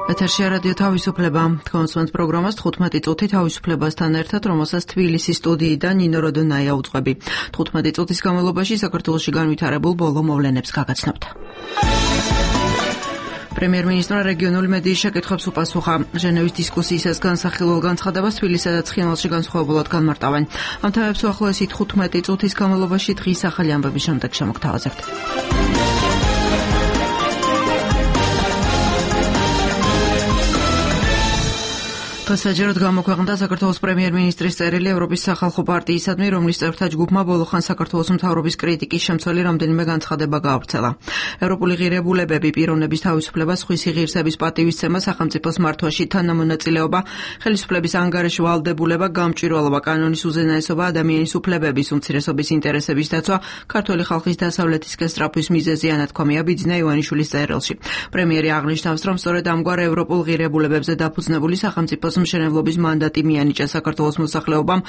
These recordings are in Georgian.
ეთერში რადიო თავისუფლება. კონსულტანტ პროგრამას 15 წუთი თავისუფლებასთან ერთად, რომელსაც თბილისის სტუდიიდან ნინო როდონაია უძღვები. 15 წუთის განმავლობაში საქართველოში განვითარებულ ბოლო მოვლენებს გაგაცნობთ. პრემიერ-მინისტრმა რეგიონული მედიის შეკითხვებს უპასუხა. ჟენევის დისკუსიისას განსახილველ განცხადებას თბილისსა და ცხინვალში განსხვავებულად განმარტავენ. ამ თემებს უახლოესი 15 წუთის განმავლობაში დღის ახალი ამბების შემდეგ შემოგთავაზებთ. საჯაროდ გამოქვეყნდა საქართველოს პრემიერ-მინისტრის წერილი ევროპის სახალხო პარტიისადმი, რომლის წევრთა ჯგუფმა ბოლოხან საქართველოს მთავრობის კრიტიკის შემცველი რამდენიმე განცხადება გაავრცელა. ევროპული ღირებულებები, პიროვნების თავისუფლება, სხვისი ღირსების პატივისცემა, სახელმწიფოს მართვაში თანამონაწილეობა, ხელისუფლების ანგარიში ვალდებულება, გამჭვირვალობა, კანონის უზენაესობა, ადამიანის უფლებების, უმცირესობის ინტერესების დაცვა, ქართველი ხალხის დასავლეთისკენ სწრაფვის მიზეზი ანათქვამია ბიძინა ივანიშვილის წერილში. პრემიერი აღნიშნავს, რომ სწორედ ამგვარ ევროპულ ღირებულებებზე დაფუძნებული სახელმწიფოს მშენებლობის მანდატი მიანიჭა საქართველოს მოსახლეობამ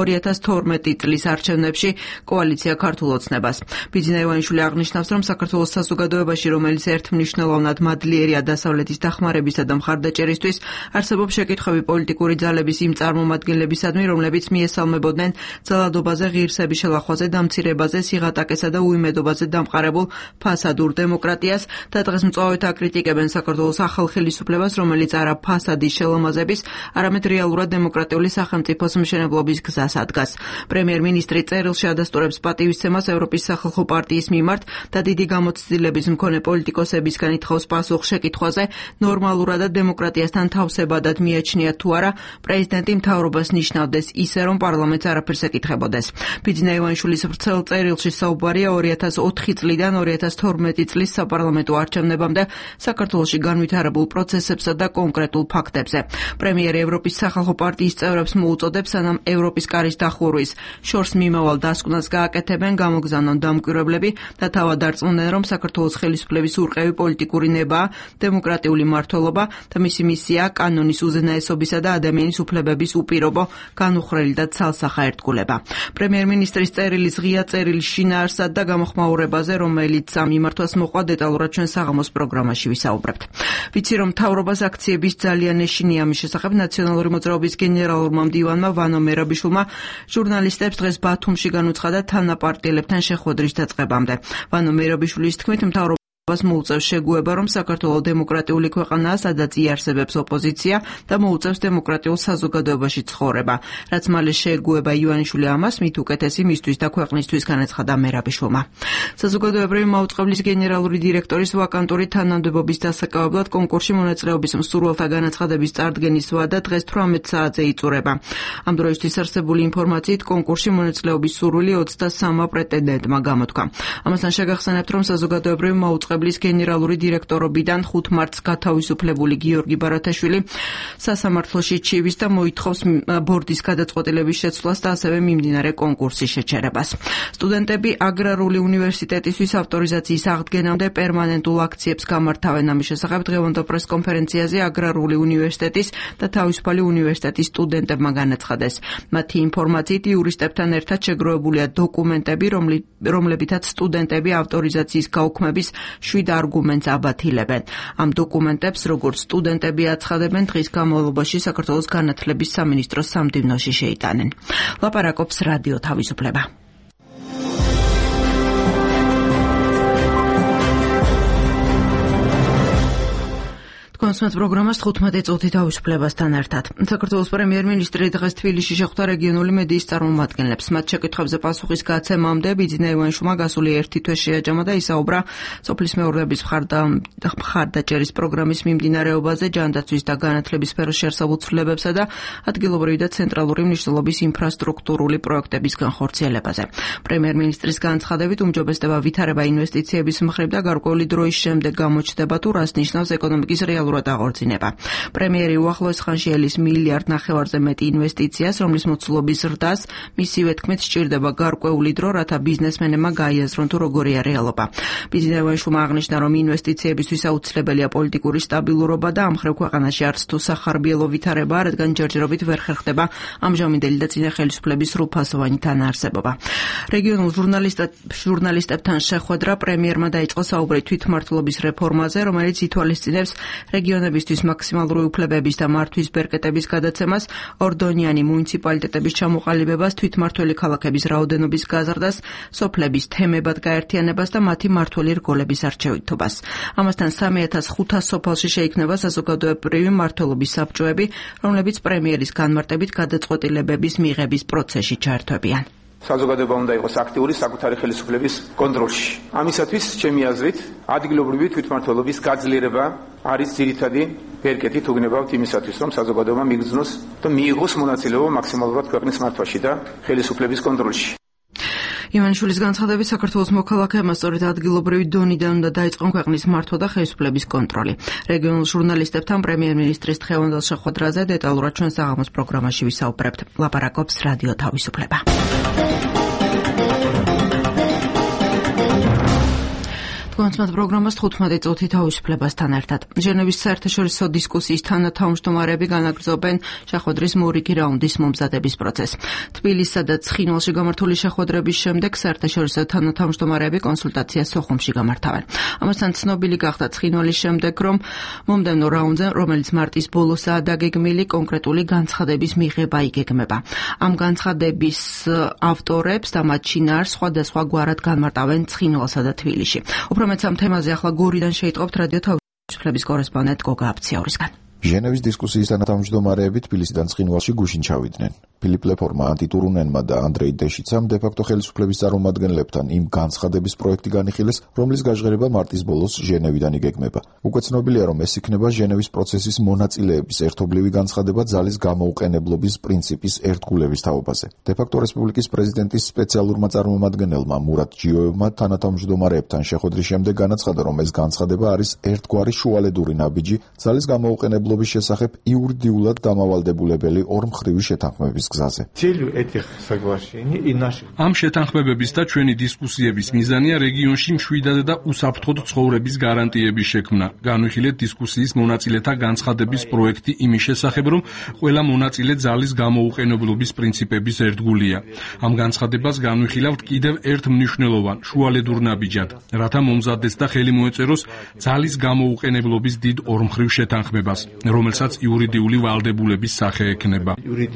2012 წლის არჩევნებში კოალიცია ქართულ ოცნებას. ბიძინა ივანიშვილი აღნიშნავს, რომ საქართველოს საზოგადოებაში, რომელიც ერთმნიშვნელოვნად მადლიერია დასავლეთის დახმარებისა და მხარდაჭერისთვის, არსებობს შეკითხვები პოლიტიკური ძალების იმ წარმომადგენლებისადმი, რომლებიც მიესალმებოდნენ ძალადობაზე, ღირსების შელახვაზე, დამცირებაზე, სიღატაკესა და უიმედობაზე დამყარებულ ფასადურ დემოკრატიას და დღეს მწვავედ აკრიტიკებენ საქართველოს ახალ ხელისუფლებას, რომელიც არა ფასადის შელამაზების, არამედ რეალურად დემოკრატიული სახელმწიფოს მშენებლობის გზას ადგას. პრემიერ-მინისტრი წერილში ადასტურებს პატივისცემას ევროპის სახალხო პარტიის მიმართ და დიდი გამოცდილების მქონე პოლიტიკოსებისგან ითხოვს პასუხს შეკითხვაზე, ნორმალურად და დემოკრატიასთან თავსებადად მიაჩნია თუ არა პრეზიდენტი მთავრობას ნიშნავდეს ისე, რომ პარლამენტს არაფერს ეკითხებოდეს. ბიძინა ივანიშვილის ვრცელ წერილში საუბარია 2004 წლიდან 2012 წლის საპარლამენტო არჩევნებამდე საქართველოში განვითარებულ პროცესებსა და კონკრეტულ ფაქტებზე. პრემიერი ევროპის სახალხო პარტიის წევრებს მოუწოდებს, სანამ ევროპის კარის დახურვის შორს მიმავალ დასკვნას გააკეთებენ, გამოგზავნონ დამკვირვებლები და თავად არწმუნენ, რომ საქართველოს ხელისუფლების ურყევი პოლიტიკური ნებაა, დემოკრატიული მმართველობა და მისი მისია კანონის უზენაესობისა და ადამიანის უფლებების უპირობო, განუხრელი და ცალსახა ერთგულება. პრემიერ-მინისტრის წერილის ღია წერილის შინაარსად და გამოხმაურებაზე, რომელიც ამ მიმართვას მოყვა, დეტალურად ჩვენ საღამოს პროგრამაში ვისაუბრებთ. ვიცი, რომ მთავრობას აქციების ძალიან ეშინია ამის შესახებ ნაციონალური მოძრაობის გენერალურმა მდივანმა ვანო მერაბიშვილმა ჟურნალისტებს დღეს ბათუმში განუცხადა თანაპარტიელებთან შეხვედრის დაწყებამდე. ვანო მერაბიშვილის თქმით, მთავრობას მოუწევს შეგუება, რომ საქართველო დემოკრატიული ქვეყანაა, სადაც იარსებებს ოპოზიცია და მოუწევს დემოკრატიულ საზოგადოებაში ცხოვრება. რაც მალე შეგუება ივანიშვილი ამას მით უკეთესი მისთვის და ქვეყნისთვის განაცხადა მერაბიშვილმა. საზოგადოებრივი მაუწყებლის გენერალური დირექტორის ვაკანტური თანამდებობის დასაკავებლად კონკურსში მონაწილეობის მსურველთა განაცხადების წარდგენის ვადა დღეს 18 საათზე იწურება. ამ დროისთვის არსებული ინფორმაციით კონკურსში მონაწილეობის სურვილი 23 პრეტენდენტმა გამოთქვა. ამასთან შეგახსენებთ, რომ საზოგადოებრივი მაუწყებლის გენერალური დირექტორობიდან 5 მარტს გათავისუფლებული გიორგი ბარათაშვილი სასამართლოში ჩივის და მოითხოვს ბორდის გადაწყვეტილების შეცვლას და ასევე მიმდინარე კონკურსის შეჩერებას. სტუდენტები აგრარული უნივერსიტეტისთვის ავტორიზაციის აღდგენამდე პერმანენტულ აქციებს გამართავენ. ამის შესახებ დღევანდელ პრესკონფერენციაზე აგრარული უნივერსიტეტის და თავისუფალი უნივერსიტეტის სტუდენტებმა განაცხადეს. მათი ინფორმაციით იურისტებთან ერთად შეგროვებულია დოკუმენტები, რომლებითაც სტუდენტები ავტორიზაციის გაუქმების 7 არგუმენტს აბათილებენ. ამ დოკუმენტებს, როგორც სტუდენტები აცხადებენ, დღის განმავლობაში საქართველოს განათლების სამინისტროს სამდივნოში შეიტანენ. ლაპარაკობს რადიო თავისუფლება. კონსულტანტ პროგრამას 15 წუთი თავისუფლებასთან ერთად. საქართველოს პრემიერ-მინისტრი დღეს თბილისში შეხვდა რეგიონული მედიის წარმომადგენლებს. მათ შეკითხვებზე პასუხის გაცემამდე ბიძინა ივანიშვილმა გასული 1 თვე შეაჯამა და ისაუბრა სოფლის მეურნეობის მხარდაჭერის პროგრამის მიმდინარეობაზე, ჯანდაცვის და განათლების სფეროში არსებულ ცვლილებებსა და ადგილობრივი და ცენტრალური მნიშვნელობის ინფრასტრუქტურული პროექტების განხორციელებაზე. პრემიერ-მინისტრის განცხადებით, უმჯობესდება ვითარება ინვესტიციების მხრივ და გარკვეული დროის შემდეგ გამოჩნდება თუ რას ნიშნავს ეკონომიკის რეალურად აღორძინება. პრემიერი უახლოეს ხანში ელის მილიარდ ნახევარზე მეტი ინვესტიციას, რომლის მოცულობის ზრდას მისივე თქმით სჭირდება გარკვეული დრო, რათა ბიზნესმენებმა გაიაზრონ თუ როგორია რეალობა. ბიძინა ივანიშვილმა აღნიშნა, რომ ინვესტიციებისთვის აუცილებელია პოლიტიკური სტაბილურობა და ამ მხრივ ქვეყანაში არც თუ სახარბიელო ვითარებაა, რადგან ჯერჯერობით ვერ ხერხდება ამჟამინდელი და წინა ხელისუფლების სრულფასოვანი თანაარსებობა. რეგიონულ ჟურნალისტებთან შეხვედრა პრემიერმა დაიწყო საუბრი თვითმმართველობის რეფორმაზე, რომელიც ითვალისწინებს რეგიონის რეგიონებისთვის მაქსიმალური უფლებების და მართვის ბერკეტების გადაცემას, ორდონიანი მუნიციპალიტეტების ჩამოყალიბებას, თვითმმართველი ქალაქების რაოდენობის გაზრდას, სოფლების თემებად გაერთიანებას და მათი მმართველი რგოლების არჩევითობას. ამასთან 3500 სოფელში შეიქმნება საზოგადოებრივი მმართველობის საბჭოები, რომლებიც პრემიერის განმარტებით გადაწყვეტილებების მიღების პროცესში ჩაერთვებიან. საზოგადოება უნდა იყოს აქტიური საკუთარი ხელისუფლების კონტროლში. ამისათვის, ჩემი აზრით, ადგილობრივი თვითმმართველობის გაძლიერება არის ძირითადი ბერკეტი, თუ გნებავთ იმისათვის, რომ საზოგადოება მიგრძნოს და მიიღოს მონაწილეობა მაქსიმალურად ქვეყნის მართვაში და ხელისუფლების კონტროლში. ივანიშვილის განცხადებით, საქართველოს მოქალაქეებმა სწორედ ადგილობრივი დონიდან უნდა დაიწყონ ქვეყნის მართვა და ხელისუფლების კონტროლი. რეგიონულ ჟურნალისტებთან პრემიერ-მინისტრის დღევანდელ შეხვედრაზე დეტალურად ჩვენ საღამოს პროგრამაში ვისაუბრებთ. ლაპარაკობს რადიო თავისუფლება. კონცერტ პროგრამას 15 წუთი თავისუფლებასთან ერთად. ჟენევის საერთაშორისო დისკუსიის თანათავმჯდომარეები განაგრძობენ შეხვედრის მორიგი რაუნდის მომზადების პროცესს. თბილისსა და ცხინვალში გამართული შეხვედრების შემდეგ საერთაშორისო თანათავმჯდომარეები კონსულტაციას სოხუმში გამართავენ. ამასთან ცნობილი გახდა ცხინვალის შემდეგ, რომ მომდევნო რაუნდზე, რომელიც მარტის ბოლოსაა დაგეგმილი, კონკრეტული განცხადების მიღება იგეგმება. ამ განცხადების ავტორებს და მათ შინაარს სხვადასხვა გვარად განმარტავენ ცხინვალსა და თბილისში. მეც ამ თემაზე ახლა გორიდან შეიტყობთ რადიო თავისუფლების კორესპონდენტ გოგა აფციაურისგან. ჟენევის დისკუსიის თანათავმჯდომარეები თბილისიდან ცხინვალში გუშინ ჩავიდნენ. ფილიპ ლეფორმა, ანტი ტურუნენმა და ანდრეი დეშიცამ დე-ფაქტო ხელისუფლების წარმომადგენლებთან იმ განცხადების პროექტი განიხილეს, რომლის გაჟღერება მარტის ბოლოს ჟენევიდან იგეგმება. უკვე ცნობილია, რომ ეს იქნება ჟენევის პროცესის მონაწილეების ერთობლივი განცხადება ძალის გამოუყენებლობის პრინციპის ერთგულების თაობაზე. დე-ფაქტო რესპუბლიკის პრეზიდენტის სპეციალურმა წარმომადგენელმა მურატ ჯიოევმა თანათავმჯდომარეებთან შეხვედრის შემდეგ განაცხადა, რომ ეს განცხადება არის ერთგვარი შუალედური ნაბიჯი ძალის გამოუყენებლობის შესახებ იურიდიულად დამავალდებულებელი ორმხრივი შეთანხმების გზაზე. ამ შეთანხმებების და ჩვენი დისკუსიების მიზანია რეგიონში მშვიდად და უსაფრთხოდ ცხოვრების გარანტიების შექმნა. განვიხილეთ დისკუსიის მონაწილეთა განცხადების პროექტი იმის შესახებ, რომ ყველა მონაწილე ძალის გამოუყენებლობის პრინციპების ერთგულია. ამ განცხადებას განვიხილავთ კიდევ ერთ მნიშვნელოვან შუალედურ ნაბიჯად, რათა მომზადდეს და ხელი მოეწეროს ძალის გამოუყენებლობის დიდ ორმხრივ შეთანხმებას, რომელსაც იურიდიული ვალდებულების სახე ექნება.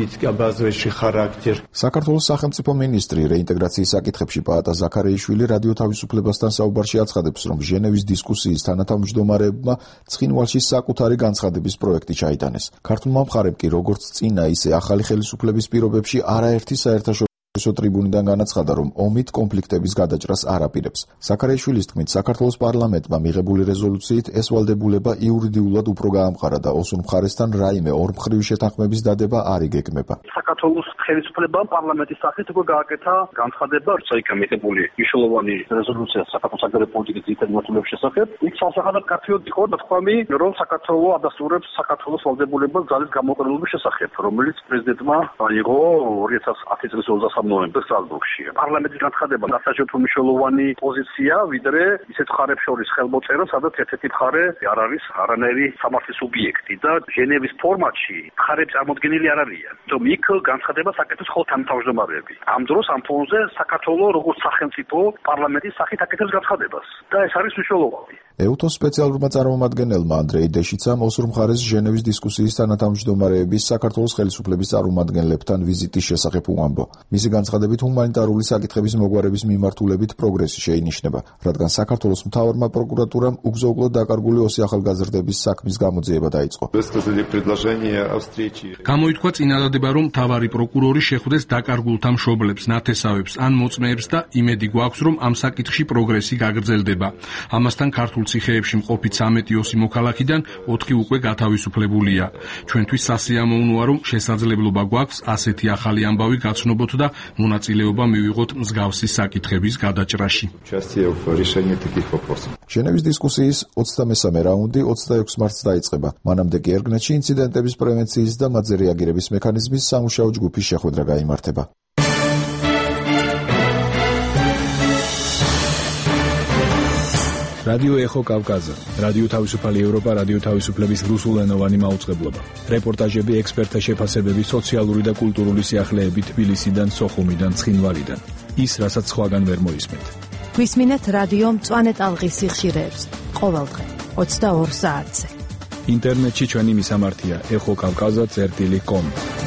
საქართველოს სახელმწიფო მინისტრი რეინტეგრაციის საკითხებში პაატა ზაქარეიშვილი რადიო თავისუფლებასთან საუბარში აცხადებს, რომ ჟენევის დისკუსიის თანათავმჯდომარეებმა ცხინვალში საკუთარი განცხადების პროექტი ჩაიტანეს. ქართულმა მხარემ კი როგორც წინა, ისე ახალი ხელისუფლების პირობებში არაერთი საერთაშორისო ტრიბუნიდან განაცხადა, რომ ომით კონფლიქტების გადაჭრას არ აპირებს. ზაქარეიშვილის თქმით, საქართველოს პარლამენტმა მიღებული რეზოლუციით ეს ვალდებულება იურიდიულად უფრო გაამყარა და ოსურ მხარესთან რაიმე ორმხრივი შეთანხმების დადება არ იგეგმება. საქართველოს ხელისუფლებამ პარლამენტის სახით უკვე გააკეთა განცხადება, როცა იქა მიღებული მნიშვნელოვანი რეზოლუცია საქართველოს აგრარული პოლიტიკის ძირითადი მოცულების შესახებ. იქ სასახადად კათიოდ იყო ნათქვამი, რომ საქართველოს ადასტურებს საქართველოს ვალდებულებას ძალის გამოყენების შესახებ, რომელიც პრეზიდენტმა აიღო 2010 წლის 23 ნოემბერს სტრასბურგში. პარლამენტის განცხადება დასაჯეთ მნიშვნელოვანი პოზიცია, ვიდრე ისეთ მხარებს შორის ხელმოწერა, სადაც ერთ-ერთი მხარე არ არის არანაირი სამართლის სუბიექტი და ჟენევის ფორმატში მხარები წარმოდგენილი არ არიან. თუმცა იქ განცხადებას აკეთებს ხოლმე თანათავმჯდომარეები. ამ დროს ამ ფონზე საქართველოს როგორც სახელმწიფო პარლამენტის სახით აკეთებს განცხადებას და ეს არის მნიშვნელოვანი. ეუთოს სპეციალურმა წარმომადგენელმა ანდრეი დეშიცამ ოსურ მხარეს ჟენევის დისკუსიის თანათავმჯდომარეების საქართველოს ხელისუფლების წარმომადგენლებთან ვიზიტის შესახებ უამბო. მისი განცხადებით ჰუმანიტარული საკითხების მოგვარების მიმართულებით პროგრესი შეინიშნება, რადგან საქართველოს მთავარმა პროკურატურამ უგზო-უგლოდ დაკარგული ოსი ახალგაზრდების საქმის გამოძიება დაიწყო. გამოითქვა წინადადება, რომ მთავარი პროკურორი შეხვდეს დაკარგულთა მშობლებს, ნათესავებს ან მოწმეებს და იმედი გვაქვს, რომ ამ საკითხში პროგრესი გაგრძელდება. ამასთან ქართულ ციხეებში მყოფი 13 ოსი მოქალაქიდან 4 უკვე გათავისუფლებულია. ჩვენთვის სასიამოვნოა, რომ შესაძლებლობა გვაქვს ასეთი ახალი ამბავი გაცნობოთ და მონაწილეობა მივიღოთ მსგავსი საკითხების გადაჭრაში. ჟენევის დისკუსიის 23 რაუნდი 26 მარტს დაიწყება. მანამდე კი ერგნეთში ინციდენტების პრევენციის და მათზე რეაგირების მექანიზმის სამუშაო ჯგუფის შეხვედრა გაიმართება. რადიო ეხო კავკაზა, რადიო თავისუფალი ევროპა, რადიო თავისუფლების რუსულენოვანი მაუწყებლობა. რეპორტაჟები, ექსპერტთა შეფასებები, სოციალური და კულტურული სიახლეები თბილისიდან, სოხუმიდან, ცხინვალიდან. ის, რასაც სხვაგან ვერ მოისმენთ. გვისმინეთ რადიო მწვანე ტალღის სიხშირეებს. ყოველდღე 22 საათზე. ინტერნეტში ჩვენი მისამართია ekhokavkaza.com.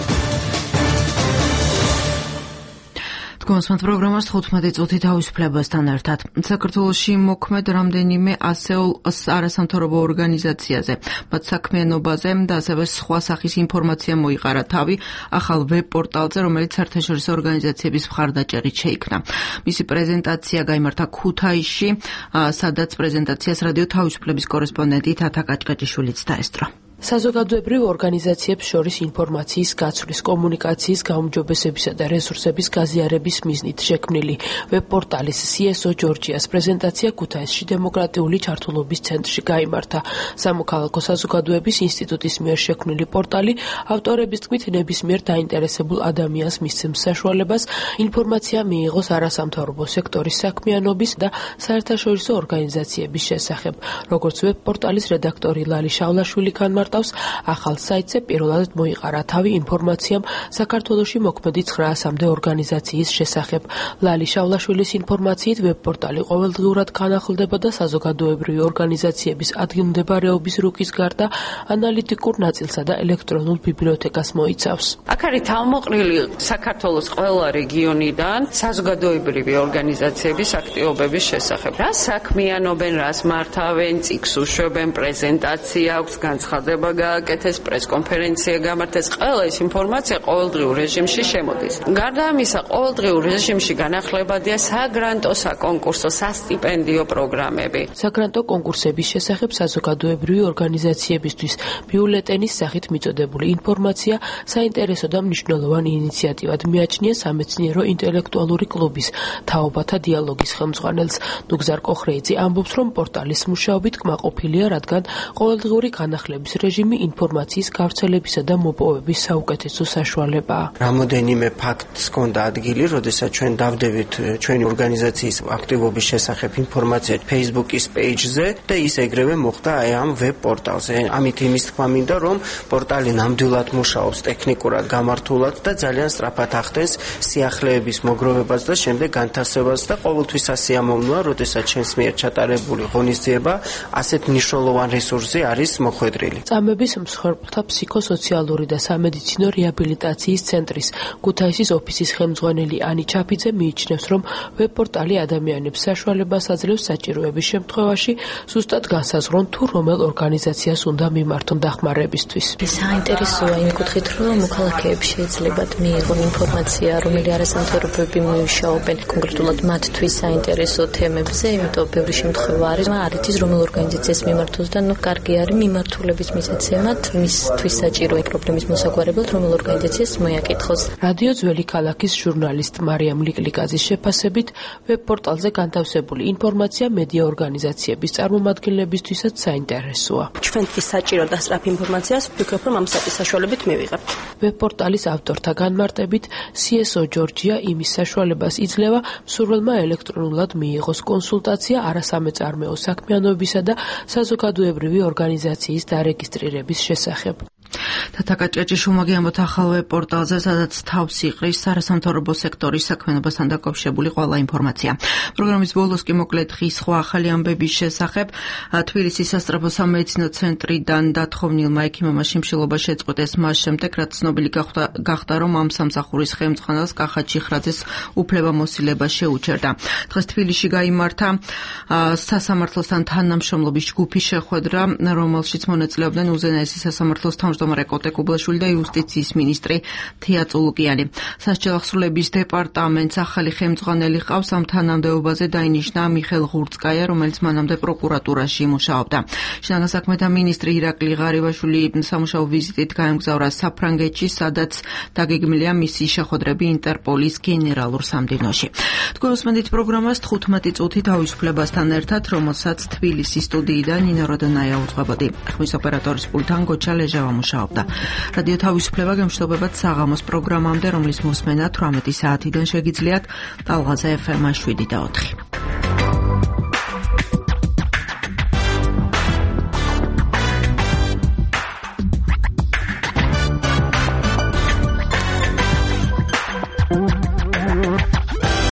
Კონსმათ პროგრამას 15 წუთი თავისუფლებასთან ერთად. საქართველოში მოქმედ რამდენიმე ასეულ არასამთავრობო ორგანიზაციაზე, მათ საქმიანობაზე და ასევე სხვა სახის ინფორმაცია მოიყარა თავი ახალ ვებ პორტალზე, რომელიც საერთაშორისო ორგანიზაციების მხარდაჭერით შეიქმნა. მისი პრეზენტაცია გაიმართა ქუთაისში, სადაც პრეზენტაციას რადიო თავისუფლების კორესპონდენტი თათა კაჭკაჭიშვილიც დაესწრო. საზოგადოებრივ ორგანიზაციებს შორის ინფორმაციის გაცვლის, კომუნიკაციის გაუმჯობესებისა და რესურსების გაზიარების მიზნით შექმნილი ვებ-პორტალის CSO ჯორჯიას პრეზენტაცია ქუთაისში დემოკრატიული ჩართულობის ცენტრში გაიმართა. სამოქალაქო საზოგადოების ინსტიტუტის მიერ შექმნილი პორტალი ავტორების თქმით ნებისმიერ დაინტერესებულ ადამიანს მისცემს საშუალებას ინფორმაცია მიიღოს არასამთავრობო სექტორის საქმიანობის და საერთაშორისო ორგანიზაციების შესახებ. როგორც ვებ-პორტალის რედაქტორი ლალი შავლაშვილი ტავს ახალ საიტზე პირველად მოიყარა თავი ინფორმაციამ საქართველოში მოქმედი 900-მდე ორგანიზაციის შესახებ. ლალი შავლაშვილის ინფორმაციით ვებ-პორტალი ყოველდღიურად განახლდება საზოგადოებრივი ორგანიზაციების ადგილმდებარეობის რუკის გარდა ანალიტიკურ ნაწილსა და ელექტრონულ ბიბლიოთეკას მოიცავს. აქ არის თავმოყრილი საქართველოს ყველა რეგიონიდან საზოგადოებრივი ორგანიზაციების აქტივობების შესახებ. რა საქმიანობენ, რას მართავენ, წიგნს უშვებენ, პრეზენტაცია აქვს, განცხადება გააკეთეს, პრესკონფერენცია გამართეს, ყველა ეს ინფორმაცია ყოველდღიურ რეჟიმში შემოდის. გარდა ამისა, ყოველდღიურ რეჟიმში განახლებადია საგრანტო, საკონკურსო, სასტიპენდიო პროგრამები. საგრანტო კონკურსების შესახებ საზოგადოებრივი ორგანიზაციებისთვის ბიულეტენის სახით მიწოდებული ინფორმაცია საინტერესო და მნიშვნელოვანი ინიციატივად მიაჩნია სამეცნიერო ინტელექტუალური კლუბის თაობათა დიალოგის ხელმძღვანელს. ნუგზარ კოხრეიძე ამბობს, რომ პორტალის მუშაობით კმაყოფილია, რადგან ყოველდღიური განახლების რეჟიმი ინფორმაციის გავრცელებისა და მოპოვების საუკეთესო საშუალებაა. რამოდენიმე ფაქტს ჰქონდა ადგილი, როდესაც ჩვენ დავდებით ჩვენი ორგანიზაციის აქტივობის შესახებ ინფორმაცია Facebook-ის პეიჯზე და ის ეგრევე მოხდა ამ ვებ პორტალზე. ამით იმის თქმა მინდა, რომ პორტალი ნამდვილად მუშაობს ტექნიკურად, გამართულად და ძალიან სწრაფად ახდენს სიახლეების მოგროვებას და შემდეგ განთავსებას და ყოველთვის ასიამოვნოა, როდესაც ჩვენს მიერ ჩატარებული ღონისძიება ასეთ მნიშვნელოვან რესურსზე არის მოხვედრილი. წამების მსხვერპლთა ფსიქოსოციალური და სამედიცინო რეაბილიტაციის ცენტრის ქუთაისის ოფისის ხელმძღვანელი ანი ჩაფიძე მიიჩნევს, რომ ვებ-პორტალი ადამიანებს საშუალებას აძლევს საჭიროების შემთხვევაში ზუსტად განსაზღვრონ თუ რომელ ორგანიზაციას უნდა მიმართონ დახმარებისთვის. საინტერესოა იმ კუთხით, რომ მოქალაქეებს შეეძლებათ მიიღონ ინფორმაცია, რომელი არასამთავრობოები მუშაობენ კონკრეტულად მათთვის საინტერესო თემებზე, იმიტომ ბევრი შემთხვევა არის, არიცის რომელ ორგანიზაციას მიმართოს და კარგი არის მიმართულების მისაცემად მისთვის საჭირო პრობლემის მოსაგვარებლად რომელ ორგანიზაციას მოაკითხოს. რადიო ძველი ქალაქის ჟურნალისტ მარიამ ლიკლიკაძის შეფასებით ვებ-პორტალზე განთავსებული ინფორმაცია მედია ორგანიზაციების წარმომადგენლებისთვისაც საინტერესოა. ჩვენთვის საჭირო და სწრაფ ინფორმაციას ვფიქრობ, რომ ამ საიტის საშუალებით მივიღებთ. ვებ-პორტალის ავტორთა განმარტებით CSO ჯორჯია იმის საშუალებას იძლევა მსურველმა ელექტრონულად მიიღოს კონსულტაცია არასამეწარმეო საქმიანობისა და საზოგადოებრივი ორგანიზაციის დარეგისტრირების შესახებ. თათა კაჭკაჭიშვილმა გიამბოთ ახალ ვებ-პორტალზე, სადაც თავს იყრის არასამთავრობო სექტორის საქმიანობასთან დაკავშირებული ყველა ინფორმაცია. პროგრამის ბოლოს კი მოკლედ ხის სხვა ახალი ამბების შესახებ. თბილისის სასწრაფო სამედიცინო ცენტრიდან დათხოვნილმა ექიმმა შიმშილობა შეწყვეტეს მას შემდეგ, რაც ცნობილი გახდა, რომ ამ სამსახურის ხელმძღვანელს კახა ჩიხრაძეს უფლებამოსილება შეუჩერდა. დღეს თბილისში გაიმართა სასამართლოსთან თანამშრომლობის ჯგუფის შეხვედრა, რომელშიც მონაწილეობდნენ უზენაესი სასამართლოს თავმჯდომარე კოტე კუბლაშვილი და იუსტიციის მინისტრი თია წულუკიანი. სასჯელ ახსრულების დეპარტამენტს ახალი ხელმძღვანელი ყავს. ამ თანამდებობაზე დაინიშნა მიხელ ღურცკაია, რომელიც მანამდე პროკურატურაში მუშაობდა. შინაგან საქმეთა მინისტრი ირაკლი ღარიბაშვილი სამუშაო ვიზიტით გაემგზავრა საფრანგეთში, სადაც დაგეგმილია მისი შეხვედრები ინტერპოლის გენერალურ სამდივნოში. თქვენ უსმენთ პროგრამას 15 წუთი თავისუფლებასთან ერთად, რომელსაც თბილისის სტუდიიდან ნინო როდონაია უძღვებოდი. ხმის ოპერატორის პულტთან გოჩა ლეჟავა მუშაობდა. რადიო თავისუფლება გემშვიდობებათ საღამოს პროგრამამდე, რომლის მოსმენა 18 საათიდან შეგიძლიათ ტალღაზე FM 7 და 4.